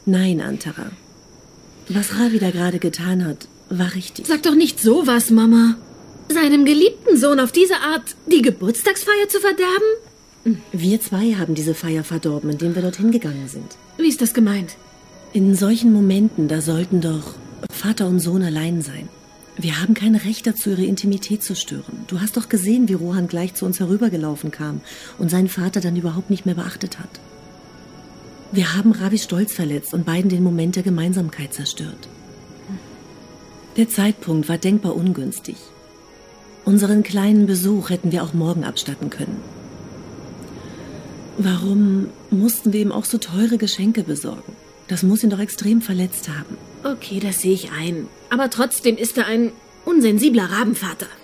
Nein, Antara. Was Ravi da gerade getan hat, war richtig. Sag doch nicht sowas, Mama. Seinem geliebten Sohn auf diese Art die Geburtstagsfeier zu verderben? Wir zwei haben diese Feier verdorben, indem wir dorthin gegangen sind. Wie ist das gemeint? In solchen Momenten, da sollten doch Vater und Sohn allein sein. Wir haben kein Recht dazu, ihre Intimität zu stören. Du hast doch gesehen, wie Rohan gleich zu uns herübergelaufen kam und seinen Vater dann überhaupt nicht mehr beachtet hat. Wir haben Ravis Stolz verletzt und beiden den Moment der Gemeinsamkeit zerstört. Der Zeitpunkt war denkbar ungünstig. Unseren kleinen Besuch hätten wir auch morgen abstatten können. Warum mussten wir ihm auch so teure Geschenke besorgen? Das muss ihn doch extrem verletzt haben. Okay, das sehe ich ein. Aber trotzdem ist er ein unsensibler Rabenvater.